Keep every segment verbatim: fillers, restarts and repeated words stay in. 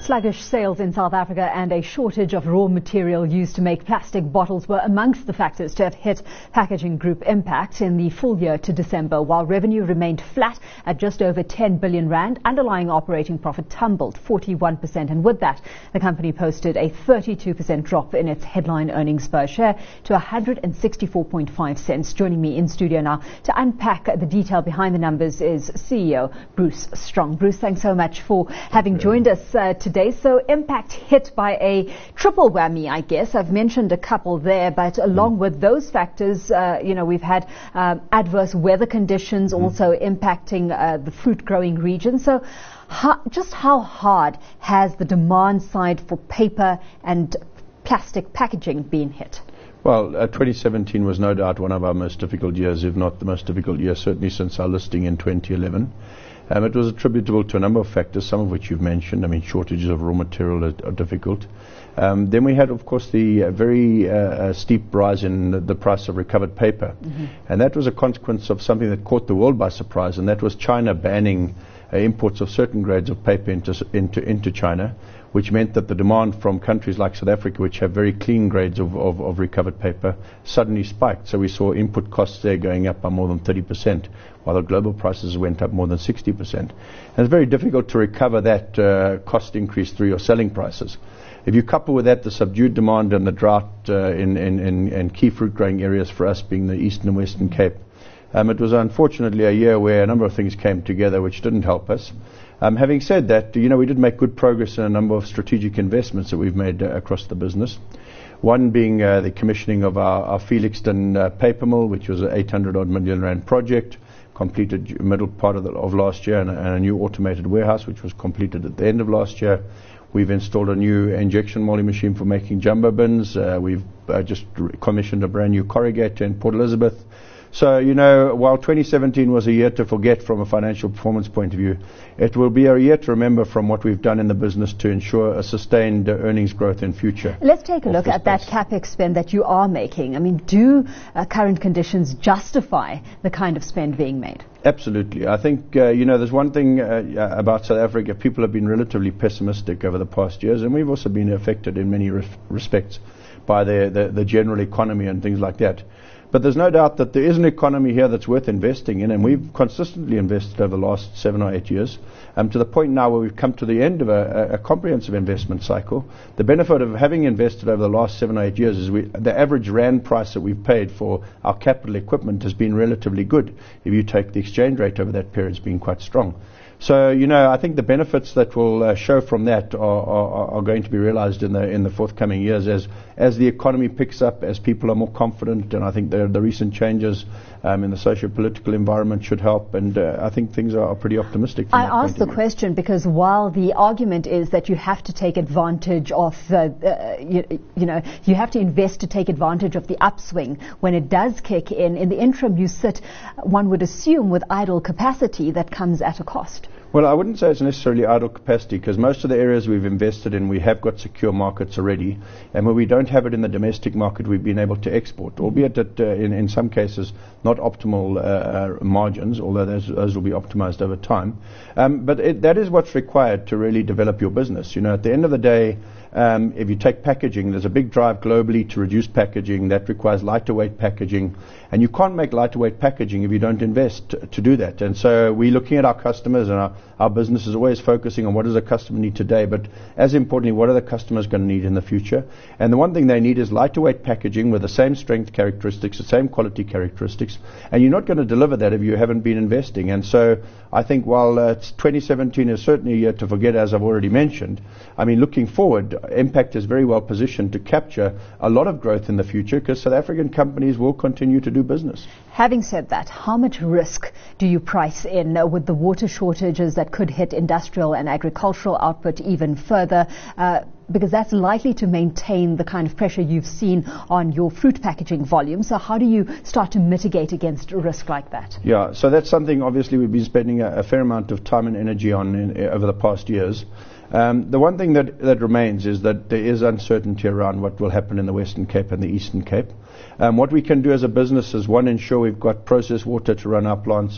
Sluggish sales in South Africa and a shortage of raw material used to make plastic bottles were amongst the factors to have hit Packaging Group Impact in the full year to December. While revenue remained flat at just over ten billion rand, underlying operating profit tumbled forty-one percent, and with that, the company posted a thirty-two percent drop in its headline earnings per share to one hundred sixty-four point five cents. Joining me in studio now to unpack the detail behind the numbers is C E O Bruce Strong. Bruce, thanks so much for having joined us uh, today. So Impact hit by a triple whammy, I guess. I've mentioned a couple there, but along mm. with those factors, uh, you know, we've had um, adverse weather conditions mm. also impacting uh, the fruit growing region. So how, just how hard has the demand side for paper and plastic packaging been hit? Well, uh, twenty seventeen was no doubt one of our most difficult years, if not the most difficult year, certainly since our listing in twenty eleven. Um, it was attributable to a number of factors, some of which you've mentioned. I mean, shortages of raw material are, are difficult. Um, then we had, of course, the uh, very uh, uh, steep rise in the, the price of recovered paper. Mm-hmm. And that was a consequence of something that caught the world by surprise, and that was China banning uh, imports of certain grades of paper into, into, into China, which meant that the demand from countries like South Africa, which have very clean grades of, of, of recovered paper, suddenly spiked. So we saw input costs there going up by more than thirty percent, while the global prices went up more than sixty percent. And it's very difficult to recover that uh, cost increase through your selling prices. If you couple with that the subdued demand and the drought uh, in, in, in, in key fruit growing areas for us being the Eastern and Western Cape, um, it was unfortunately a year where a number of things came together which didn't help us. Um, having said that, you know, we did make good progress in a number of strategic investments that we've made uh, across the business. One being uh, the commissioning of our, our Felixton uh, paper mill, which was an eight hundred odd million rand project, completed middle part of, the, of last year, and a, and a new automated warehouse, which was completed at the end of last year. We've installed a new injection molding machine for making jumbo bins. Uh, we've uh, just commissioned a brand new corrugator in Port Elizabeth. So, you know, while twenty seventeen was a year to forget from a financial performance point of view, it will be a year to remember from what we've done in the business to ensure a sustained uh, earnings growth in future. Let's take a look at that capex spend that you are making. I mean, do uh, current conditions justify the kind of spend being made? Absolutely. I think, uh, you know, there's one thing uh, about South Africa. People have been relatively pessimistic over the past years, and we've also been affected in many res- respects by the, the, the general economy and things like that. But there's no doubt that there is an economy here that's worth investing in, and we've consistently invested over the last seven or eight years, um, to the point now where we've come to the end of a, a, a comprehensive investment cycle. The benefit of having invested over the last seven or eight years is we, the average rand price that we've paid for our capital equipment has been relatively good. If you take the exchange rate over that period, it's been quite strong. So, you know, I think the benefits that will uh, show from that are, are, are going to be realized in the in the forthcoming years as as the economy picks up, as people are more confident, and I think the, the recent changes um, in the socio-political environment should help, and uh, I think things are, are pretty optimistic. I asked the question because while the argument is that you have to take advantage of the, uh, you, you know, you have to invest to take advantage of the upswing when it does kick in, in the interim you sit, one would assume, with idle capacity that comes at a cost. Well, I wouldn't say it's necessarily idle capacity, because most of the areas we've invested in, we have got secure markets already, and where we don't have it in the domestic market, we've been able to export, albeit that uh, in, in some cases not optimal uh, uh, margins, although those, those will be optimized over time. Um, but it, that is what's required to really develop your business. You know, at the end of the day, Um, if you take packaging, there's a big drive globally to reduce packaging. That requires lighter weight packaging. And you can't make lighter weight packaging if you don't invest to, to do that. And so we're looking at our customers, and our, our business is always focusing on what does a customer need today, but as importantly, what are the customers going to need in the future? And the one thing they need is lighter weight packaging with the same strength characteristics, the same quality characteristics. And you're not going to deliver that if you haven't been investing. And so I think while uh, twenty seventeen is certainly a year to forget, as I've already mentioned, I mean, looking forward, Impact is very well positioned to capture a lot of growth in the future, because South African companies will continue to do business. Having said that, how much risk do you price in uh, with the water shortages that could hit industrial and agricultural output even further? Uh, because that's likely to maintain the kind of pressure you've seen on your fruit packaging volume. So how do you start to mitigate against a risk like that? Yeah, so that's something obviously we've been spending a, a fair amount of time and energy on in, uh, over the past years. Um, the one thing that, that remains is that there is uncertainty around what will happen in the Western Cape and the Eastern Cape. Um, what we can do as a business is, one, ensure we've got processed water to run our plants.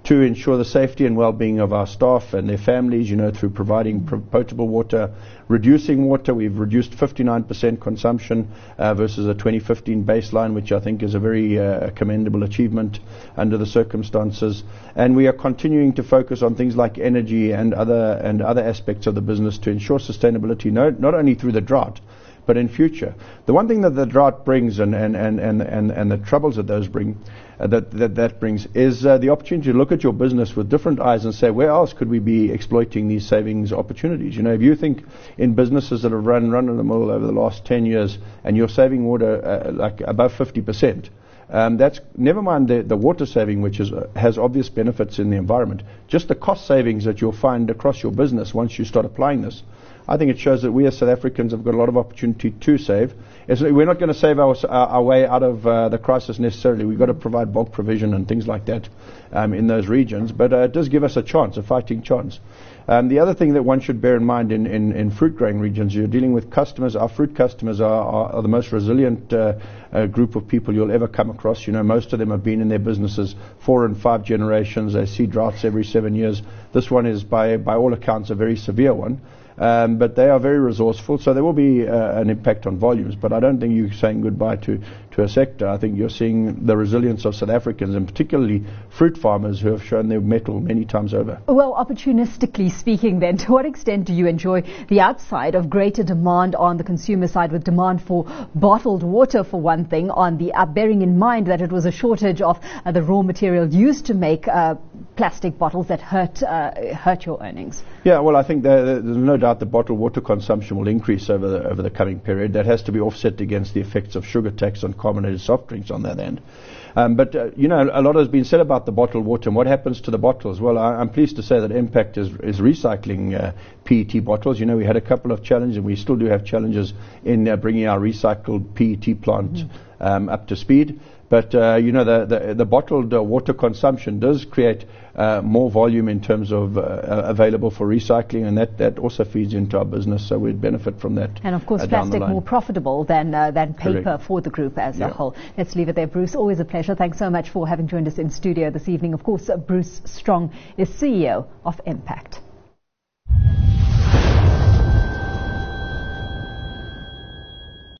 to ensure the safety and well-being of our staff and their families, you know, through providing pr- potable water, reducing water. We've reduced fifty-nine percent consumption uh, versus a twenty fifteen baseline, which I think is a very uh, commendable achievement under the circumstances. And we are continuing to focus on things like energy and other and other aspects of the business to ensure sustainability, no, not only through the drought, but in future. The one thing that the drought brings and, and, and, and, and, and the troubles that those bring, uh, that, that that brings, is uh, the opportunity to look at your business with different eyes and say, where else could we be exploiting these savings opportunities? You know, if you think in businesses that have run run of the mill over the last ten years and you're saving water uh, like above fifty percent, Um, that's never mind the, the water saving, which is, uh, has obvious benefits in the environment. Just the cost savings that you'll find across your business once you start applying this. I think it shows that we as South Africans have got a lot of opportunity to save. It's, we're not going to save our, our, our way out of uh, the crisis necessarily. We've got to provide bulk provision and things like that um, in those regions. But uh, it does give us a chance, a fighting chance. Um, the other thing that one should bear in mind in, in, in fruit growing regions, you're dealing with customers. Our fruit customers are, are, are the most resilient uh, uh, group of people you'll ever come across. You know, most of them have been in their businesses four and five generations. They see droughts every seven years. This one is, by, by all accounts, a very severe one. Um, but they are very resourceful, so there will be uh, an impact on volumes. But I don't think you're saying goodbye to, to a sector. I think you're seeing the resilience of South Africans, and particularly fruit farmers who have shown their mettle many times over. Well, opportunistically speaking then, to what extent do you enjoy the outside of greater demand on the consumer side, with demand for bottled water for one thing, on the uh, bearing in mind that it was a shortage of uh, the raw material used to make uh, plastic bottles that hurt uh, hurt your earnings? Yeah, well, I think there, there's no doubt that bottled water consumption will increase over the, over the coming period. That has to be offset against the effects of sugar tax on carbonated soft drinks on that end. Um, but, uh, you know, a lot has been said about the bottled water and what happens to the bottles. Well, I, I'm pleased to say that Impact is, is recycling uh, P E T bottles. You know, we had a couple of challenges, and we still do have challenges in uh, bringing our recycled P E T plant mm. um, up to speed. But, uh, you know, the, the, the bottled uh, water consumption does create uh, more volume in terms of uh, available for recycling, and that, that also feeds into our business, so we'd benefit from that. And, of course, uh, plastic more profitable than, uh, than paper Correct. for the group as yeah. a whole. Let's leave it there, Bruce. Always a pleasure. Thanks so much for having joined us in studio this evening. Of course, uh, Bruce Strong is C E O of Impact.